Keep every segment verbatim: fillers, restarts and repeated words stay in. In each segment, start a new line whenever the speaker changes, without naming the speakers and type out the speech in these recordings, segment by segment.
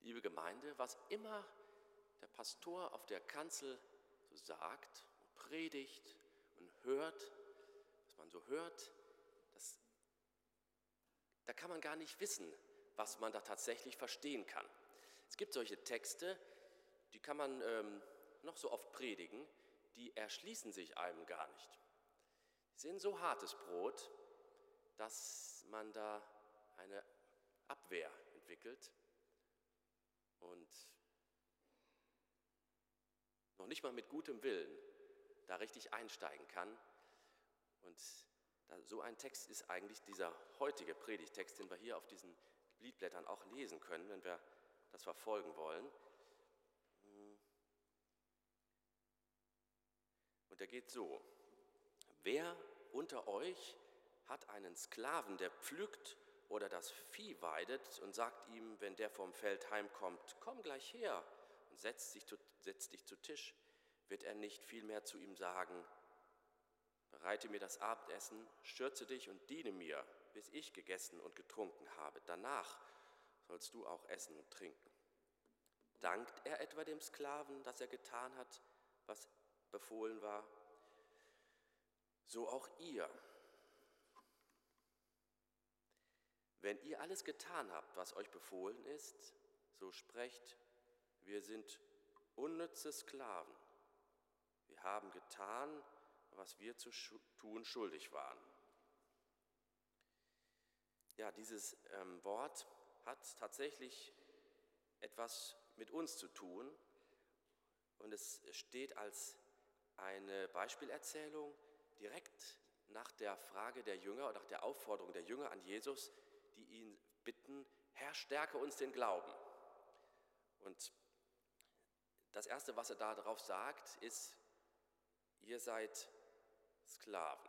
liebe Gemeinde, was immer der Pastor auf der Kanzel so sagt und predigt und hört, was man so hört, das, da kann man gar nicht wissen, was man da tatsächlich verstehen kann. Es gibt solche Texte, die kann man ähm, noch so oft predigen, die erschließen sich einem gar nicht. Sie sind so hartes Brot, dass man da eine Abwehr entwickelt und noch nicht mal mit gutem Willen da richtig einsteigen kann. Und da, so ein Text ist eigentlich dieser heutige Predigtext, den wir hier auf diesen Liedblättern auch lesen können, wenn wir das verfolgen wollen. Und der geht so: Wer unter euch hat einen Sklaven, der pflügt oder das Vieh weidet und sagt ihm, wenn der vom Feld heimkommt, komm gleich her und setz dich, setz dich zu Tisch, wird er nicht vielmehr zu ihm sagen, bereite mir das Abendessen, schürze dich und diene mir, bis ich gegessen und getrunken habe. Danach sollst du auch essen und trinken. Dankt er etwa dem Sklaven, dass er getan hat, was befohlen war? So auch ihr. Wenn ihr alles getan habt, was euch befohlen ist, so sprecht, wir sind unnütze Sklaven. Wir haben getan, was wir zu tun schuldig waren. Ja, dieses ähm, Wort hat tatsächlich etwas mit uns zu tun und es steht als eine Beispielerzählung direkt nach der Frage der Jünger oder nach der Aufforderung der Jünger an Jesus, die ihn bitten, Herr, stärke uns den Glauben. Und das Erste, was er da drauf sagt, ist, ihr seid Sklaven.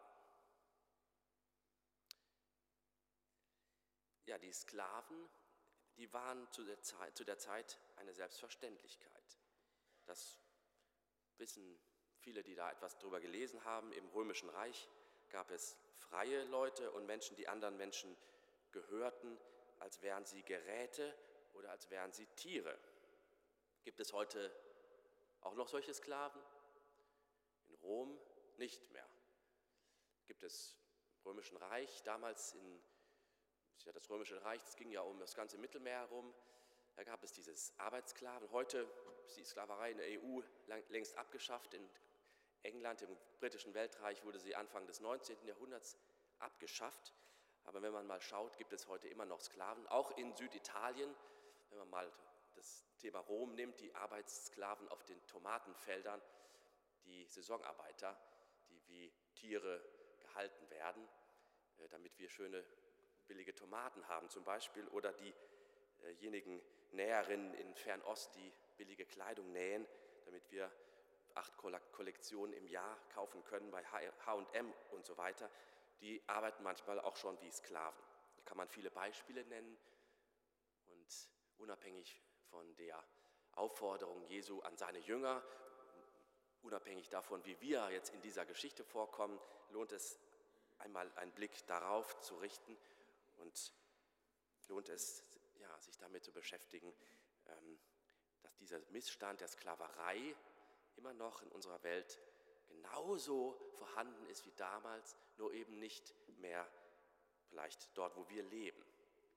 Ja, die Sklaven, die waren zu der Zeit, zu der Zeit eine Selbstverständlichkeit. Das wissen viele, die da etwas drüber gelesen haben. Im Römischen Reich gab es freie Leute und Menschen, die anderen Menschen gehörten, als wären sie Geräte oder als wären sie Tiere. Gibt es heute auch noch solche Sklaven? In Rom nicht mehr. Gibt es im Römischen Reich, damals in ja, das Römische Reich, es ging ja um das ganze Mittelmeer herum, da gab es dieses Arbeitssklaven. Heute ist die Sklaverei in der E U längst abgeschafft. In England, im britischen Weltreich, wurde sie Anfang des neunzehnten Jahrhunderts abgeschafft. Aber wenn man mal schaut, gibt es heute immer noch Sklaven, auch in Süditalien. Wenn man mal das Thema Rom nimmt, die Arbeitssklaven auf den Tomatenfeldern, die Saisonarbeiter, die wie Tiere gehalten werden, damit wir schöne billige Tomaten haben zum Beispiel, oder diejenigen Näherinnen in Fernost, die billige Kleidung nähen, damit wir acht Kollektionen im Jahr kaufen können bei H und M und so weiter, die arbeiten manchmal auch schon wie Sklaven. Da kann man viele Beispiele nennen und unabhängig von der Aufforderung Jesu an seine Jünger, unabhängig davon, wie wir jetzt in dieser Geschichte vorkommen, lohnt es einmal einen Blick darauf zu richten und lohnt es, ja, sich damit zu beschäftigen, dass dieser Missstand der Sklaverei immer noch in unserer Welt genauso vorhanden ist wie damals, nur eben nicht mehr vielleicht dort, wo wir leben.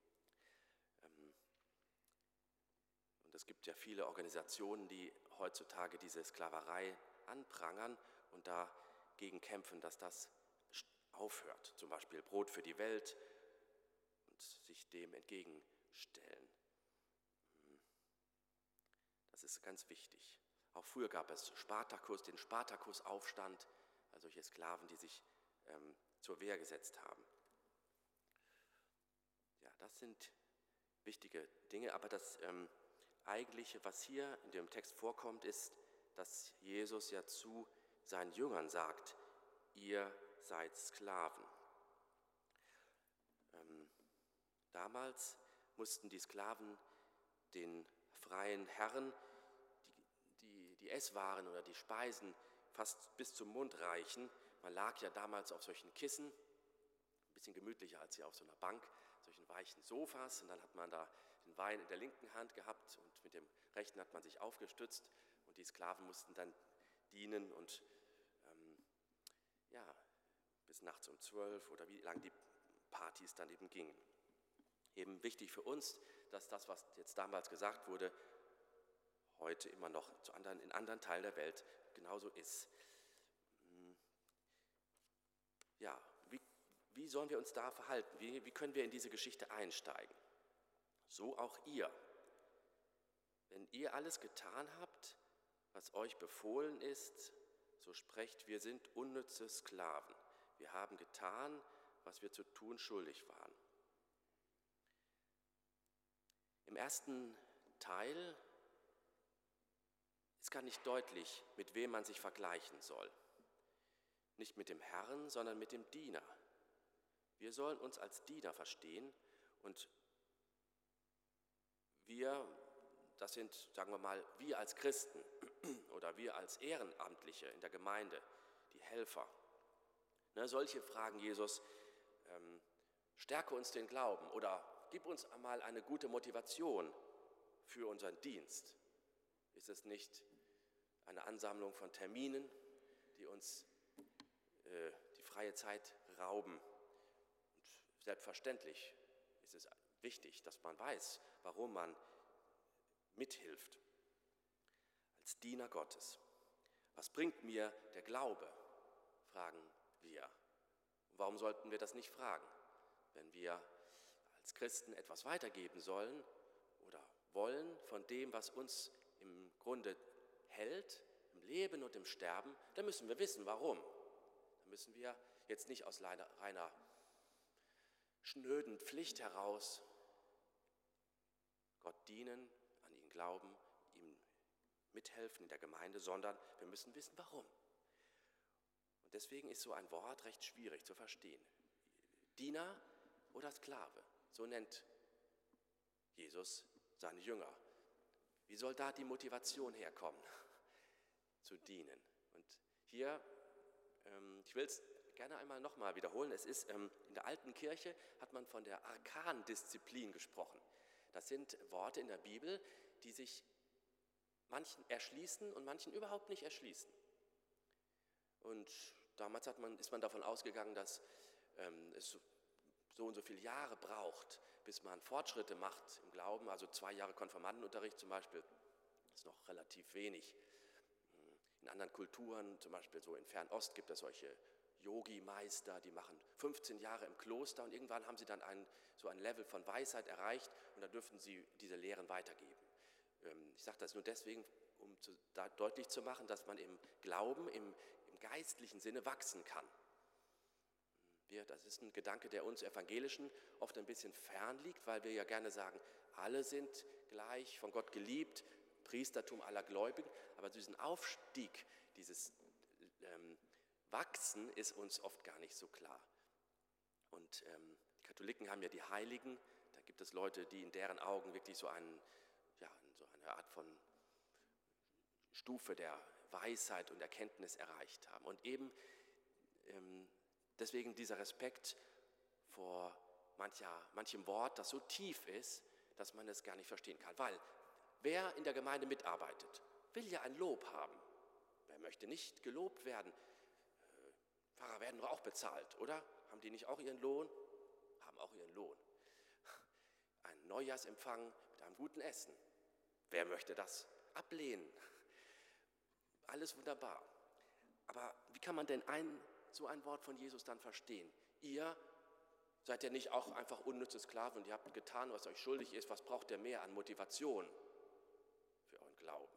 Und es gibt ja viele Organisationen, die heutzutage diese Sklaverei anprangern und dagegen kämpfen, dass das aufhört. Zum Beispiel Brot für die Welt und sich dem entgegenstellen. Das ist ganz wichtig. Auch früher gab es Spartakus, den Spartakusaufstand, also solche Sklaven, die sich ähm, zur Wehr gesetzt haben. Ja, das sind wichtige Dinge, aber das ähm, Eigentliche, was hier in dem Text vorkommt, ist, dass Jesus ja zu seinen Jüngern sagt, ihr seid Sklaven. Ähm, damals mussten die Sklaven den freien Herren die, die, die Esswaren oder die Speisen fast bis zum Mund reichen. Man lag ja damals auf solchen Kissen, ein bisschen gemütlicher als hier auf so einer Bank, solchen weichen Sofas, und dann hat man da den Wein in der linken Hand gehabt und mit dem rechten hat man sich aufgestützt und die Sklaven mussten dann dienen und ähm, ja, bis nachts um zwölf oder wie lange die Partys dann eben gingen. Eben wichtig für uns, dass das, was jetzt damals gesagt wurde, heute immer noch zu anderen, in anderen Teilen der Welt genauso ist. Ja, wie, wie sollen wir uns da verhalten? Wie, wie können wir in diese Geschichte einsteigen? So auch ihr. Wenn ihr alles getan habt, was euch befohlen ist, so sprecht, wir sind unnütze Sklaven. Wir haben getan, was wir zu tun schuldig waren. Im ersten Teil ist gar nicht deutlich, mit wem man sich vergleichen soll. Nicht mit dem Herrn, sondern mit dem Diener. Wir sollen uns als Diener verstehen und wir, das sind, sagen wir mal, wir als Christen oder wir als Ehrenamtliche in der Gemeinde, die Helfer. Ne, solche fragen Jesus, ähm, stärke uns den Glauben oder gib uns einmal eine gute Motivation für unseren Dienst. Ist es nicht eine Ansammlung von Terminen, die uns äh, die freie Zeit rauben? Und selbstverständlich ist es wichtig, dass man weiß, warum man mithilft. Als Diener Gottes. Was bringt mir der Glaube? Fragen wir. Und warum sollten wir das nicht fragen? Wenn wir als Christen etwas weitergeben sollen oder wollen von dem, was uns im Grunde hält, im Leben und im Sterben, dann müssen wir wissen, warum. Dann müssen wir jetzt nicht aus reiner schnöden Pflicht heraus Gott dienen, an ihn glauben, ihm mithelfen in der Gemeinde, sondern wir müssen wissen, warum. Und deswegen ist so ein Wort recht schwierig zu verstehen. Diener oder Sklave, so nennt Jesus seine Jünger. Wie soll da die Motivation herkommen, zu dienen? Und hier, ähm, ich will es gerne einmal nochmal wiederholen, es ist, ähm, in der alten Kirche hat man von der Arkandisziplin gesprochen. Das sind Worte in der Bibel, die sich manchen erschließen und manchen überhaupt nicht erschließen. Und damals hat man, ist man davon ausgegangen, dass ähm, es so, so und so viele Jahre braucht, bis man Fortschritte macht im Glauben. Also zwei Jahre Konfirmandenunterricht zum Beispiel ist noch relativ wenig. In anderen Kulturen, zum Beispiel so in Fernost, gibt es solche Yogi-Meister, die machen fünfzehn Jahre im Kloster und irgendwann haben sie dann ein, so ein Level von Weisheit erreicht und dann dürfen sie diese Lehren weitergeben. Ähm, ich sage das nur deswegen, um zu, da deutlich zu machen, dass man im Glauben, im, im geistlichen Sinne wachsen kann. Wir, das ist ein Gedanke, der uns Evangelischen oft ein bisschen fern liegt, weil wir ja gerne sagen, alle sind gleich, von Gott geliebt, Priestertum aller Gläubigen, aber diesen Aufstieg, dieses ähm, Wachsen ist uns oft gar nicht so klar. Und ähm, die Katholiken haben ja die Heiligen, da gibt es Leute, die in deren Augen wirklich so, einen, ja, so eine Art von Stufe der Weisheit und Erkenntnis erreicht haben. Und eben ähm, deswegen dieser Respekt vor mancher, manchem Wort, das so tief ist, dass man es gar nicht verstehen kann. Weil wer in der Gemeinde mitarbeitet, will ja ein Lob haben. Wer möchte nicht gelobt werden? Äh, Pfarrer werden doch auch bezahlt, oder? Haben die nicht auch ihren Lohn? Haben auch ihren Lohn. Ein Neujahrsempfang mit einem guten Essen. Wer möchte das ablehnen? Alles wunderbar. Aber wie kann man denn ein, so ein Wort von Jesus dann verstehen? Ihr seid ja nicht auch einfach unnütze Sklaven und ihr habt getan, was euch schuldig ist. Was braucht ihr mehr an Motivation für euren Glauben?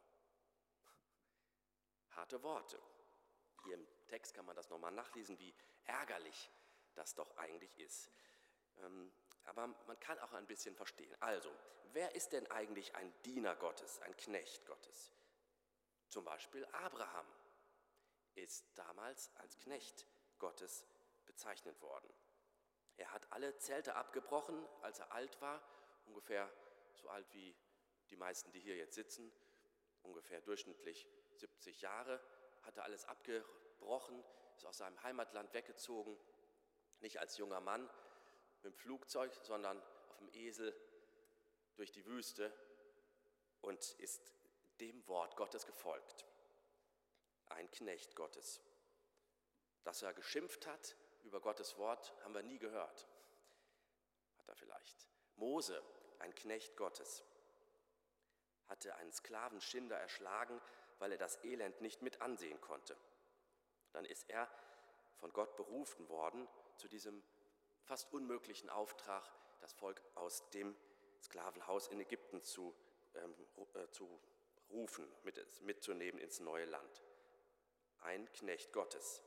Harte Worte. Hier im Text kann man das nochmal nachlesen, wie ärgerlich das doch eigentlich ist. Ähm, aber man kann auch ein bisschen verstehen. Also, wer ist denn eigentlich ein Diener Gottes, ein Knecht Gottes? Zum Beispiel Abraham ist damals als Knecht Gottes bezeichnet worden. Er hat alle Zelte abgebrochen, als er alt war, ungefähr so alt wie die meisten, die hier jetzt sitzen, ungefähr durchschnittlich siebzig Jahre, hat er alles abgebrochen, ist aus seinem Heimatland weggezogen, nicht als junger Mann mit dem Flugzeug, sondern auf dem Esel durch die Wüste und ist dem Wort Gottes gefolgt. Ein Knecht Gottes. Dass er geschimpft hat über Gottes Wort, haben wir nie gehört. Hat er vielleicht. Mose, ein Knecht Gottes, hatte einen Sklavenschinder erschlagen, weil er das Elend nicht mit ansehen konnte. Dann ist er von Gott berufen worden zu diesem fast unmöglichen Auftrag, das Volk aus dem Sklavenhaus in Ägypten zu, ähm, äh, zu rufen, mit, mitzunehmen ins neue Land. Ein Knecht Gottes.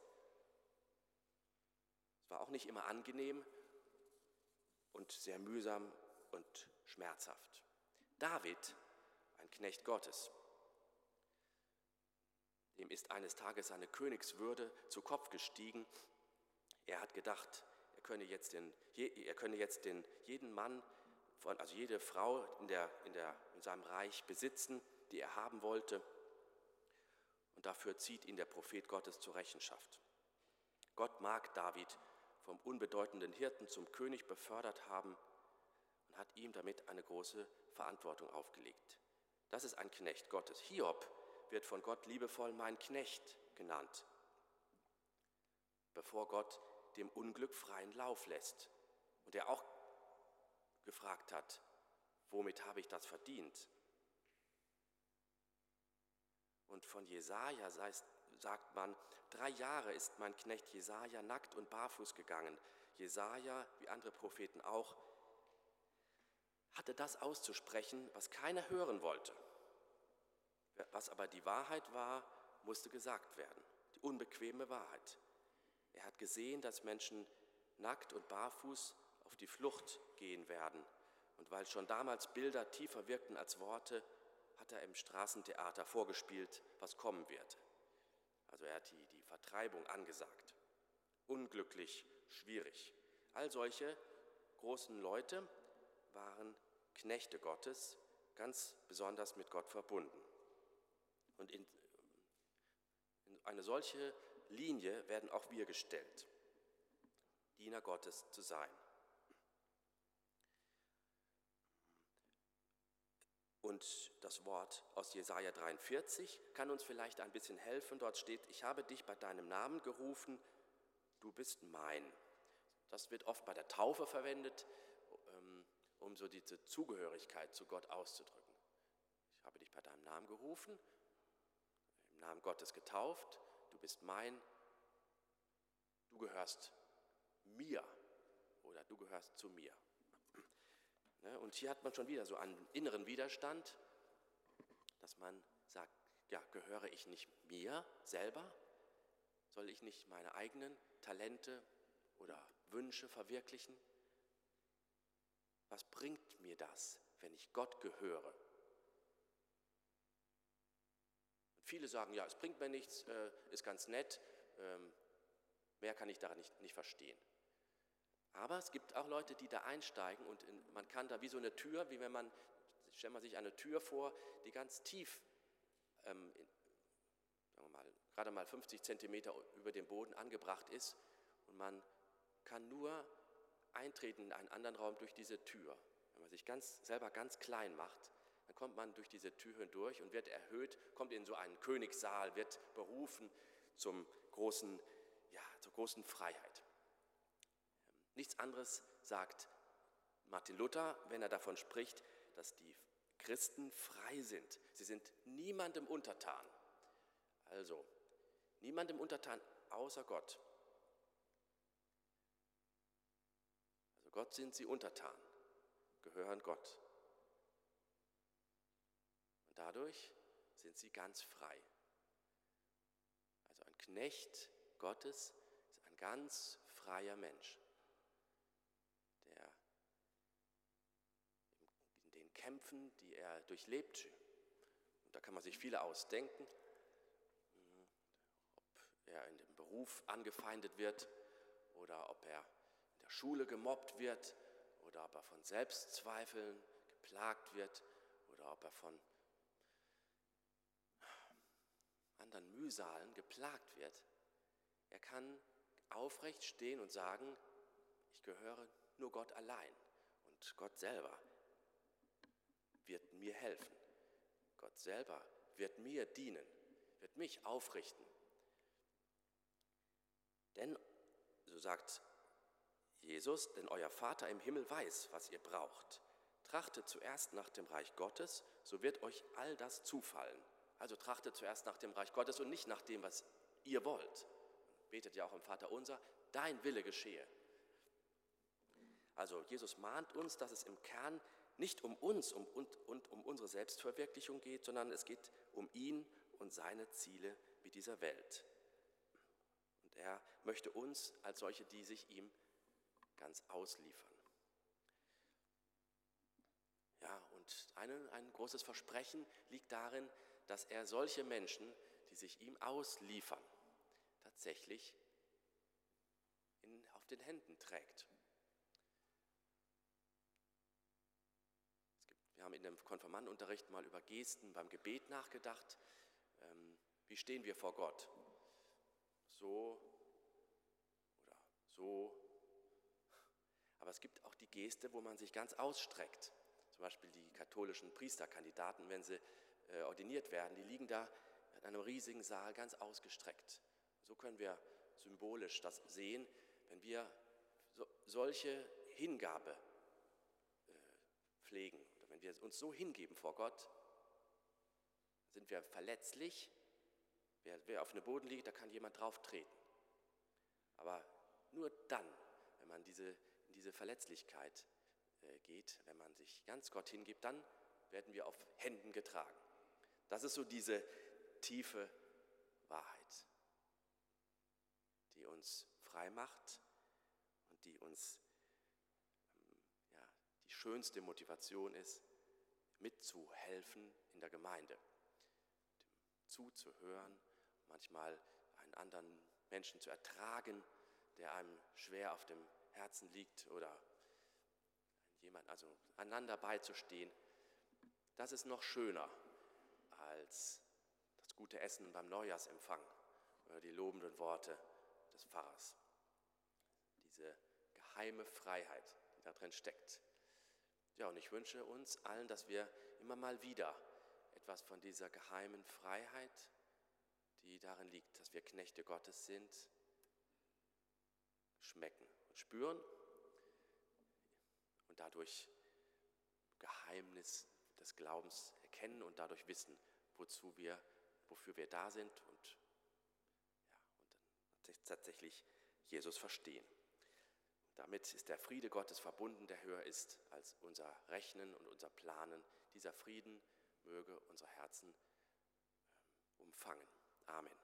Es war auch nicht immer angenehm und sehr mühsam und schmerzhaft. David, ein Knecht Gottes, dem ist eines Tages seine Königswürde zu Kopf gestiegen. Er hat gedacht, er könne jetzt, den, er könne jetzt den, jeden Mann, von, also jede Frau in, der, in, der, in seinem Reich besitzen, die er haben wollte. Und dafür zieht ihn der Prophet Gottes zur Rechenschaft. Gott mag David vom unbedeutenden Hirten zum König befördert haben und hat ihm damit eine große Verantwortung aufgelegt. Das ist ein Knecht Gottes. Hiob wird von Gott liebevoll mein Knecht genannt, bevor Gott dem Unglück freien Lauf lässt und er auch gefragt hat, womit habe ich das verdient? Und von Jesaja sagt man, drei Jahre ist mein Knecht Jesaja nackt und barfuß gegangen. Jesaja, wie andere Propheten auch, hatte das auszusprechen, was keiner hören wollte. Was aber die Wahrheit war, musste gesagt werden, die unbequeme Wahrheit. Er hat gesehen, dass Menschen nackt und barfuß auf die Flucht gehen werden. Und weil schon damals Bilder tiefer wirkten als Worte, hat er im Straßentheater vorgespielt, was kommen wird. Also er hat die, die Vertreibung angesagt. Unglücklich, schwierig. All solche großen Leute waren Knechte Gottes, ganz besonders mit Gott verbunden. Und in, in eine solche Linie werden auch wir gestellt, Diener Gottes zu sein. Und das Wort aus Jesaja dreiundvierzig kann uns vielleicht ein bisschen helfen. Dort steht, ich habe dich bei deinem Namen gerufen, du bist mein. Das wird oft bei der Taufe verwendet, um so diese Zugehörigkeit zu Gott auszudrücken. Ich habe dich bei deinem Namen gerufen, im Namen Gottes getauft, du bist mein, du gehörst mir oder du gehörst zu mir. Und hier hat man schon wieder so einen inneren Widerstand, dass man sagt, ja, gehöre ich nicht mir selber? Soll ich nicht meine eigenen Talente oder Wünsche verwirklichen? Was bringt mir das, wenn ich Gott gehöre? Und viele sagen, ja, es bringt mir nichts, äh, ist ganz nett, ähm, mehr kann ich daran nicht, nicht verstehen. Aber es gibt auch Leute, die da einsteigen und in, man kann da wie so eine Tür, wie wenn man, stellt man sich eine Tür vor, die ganz tief, ähm, in, sagen wir mal, gerade mal fünfzig Zentimeter über dem Boden angebracht ist und man kann nur eintreten in einen anderen Raum durch diese Tür. Wenn man sich ganz, selber ganz klein macht, dann kommt man durch diese Tür hindurch und wird erhöht, kommt in so einen Königssaal, wird berufen zum großen, ja, zur großen Freiheit. Nichts anderes sagt Martin Luther, wenn er davon spricht, dass die Christen frei sind. Sie sind niemandem untertan. Also, niemandem untertan außer Gott. Also Gott sind sie untertan, gehören Gott. Und dadurch sind sie ganz frei. Also ein Knecht Gottes ist ein ganz freier Mensch, der in den Kämpfen, die er durchlebt, und da kann man sich viele ausdenken, ob er in dem Beruf angefeindet wird oder ob er in der Schule gemobbt wird oder ob er von Selbstzweifeln geplagt wird oder ob er von anderen Mühsalen geplagt wird. Er kann aufrecht stehen und sagen, ich gehöre nur Gott allein und Gott selber wird mir helfen. Gott selber wird mir dienen, wird mich aufrichten. Denn, so sagt Jesus, denn euer Vater im Himmel weiß, was ihr braucht. Trachtet zuerst nach dem Reich Gottes, so wird euch all das zufallen. Also trachtet zuerst nach dem Reich Gottes und nicht nach dem, was ihr wollt. Betet ja auch im Vater unser, dein Wille geschehe. Also Jesus mahnt uns, dass es im Kern nicht um uns um, und, und um unsere Selbstverwirklichung geht, sondern es geht um ihn und seine Ziele mit dieser Welt. Und er möchte uns als solche, die sich ihm ganz ausliefern. Ja, und ein, ein großes Versprechen liegt darin, dass er solche Menschen, die sich ihm ausliefern, tatsächlich in, auf den Händen trägt. Es gibt, wir haben in dem Konfirmandenunterricht mal über Gesten beim Gebet nachgedacht. Ähm, wie stehen wir vor Gott? So oder so. Aber es gibt auch die Geste, wo man sich ganz ausstreckt. Zum Beispiel die katholischen Priesterkandidaten, wenn sie äh, ordiniert werden, die liegen da in einem riesigen Saal ganz ausgestreckt. So können wir symbolisch das sehen, wenn wir so, solche Hingabe äh, pflegen, oder wenn wir uns so hingeben vor Gott, sind wir verletzlich. Wer, wer auf dem Boden liegt, da kann jemand drauf treten. Aber nur dann, wenn man diese, in diese Verletzlichkeit äh, geht, wenn man sich ganz Gott hingibt, dann werden wir auf Händen getragen. Das ist so diese tiefe Wahrheit, die uns frei macht und die uns ähm, ja, die schönste Motivation ist, mitzuhelfen in der Gemeinde, zuzuhören, manchmal einen anderen Menschen zu ertragen, der einem schwer auf dem Herzen liegt, oder jemand, also einander beizustehen. Das ist noch schöner als das gute Essen beim Neujahrsempfang oder die lobenden Worte des Pfarrers. Diese geheime Freiheit, die da drin steckt. Ja, und ich wünsche uns allen, dass wir immer mal wieder etwas von dieser geheimen Freiheit, die darin liegt, dass wir Knechte Gottes sind, schmecken und spüren und dadurch Geheimnis des Glaubens erkennen und dadurch wissen, wozu wir, wofür wir da sind und, ja, und dann tatsächlich Jesus verstehen. Damit ist der Friede Gottes verbunden, der höher ist als unser Rechnen und unser Planen. Dieser Frieden möge unsere Herzen umfangen. Amen.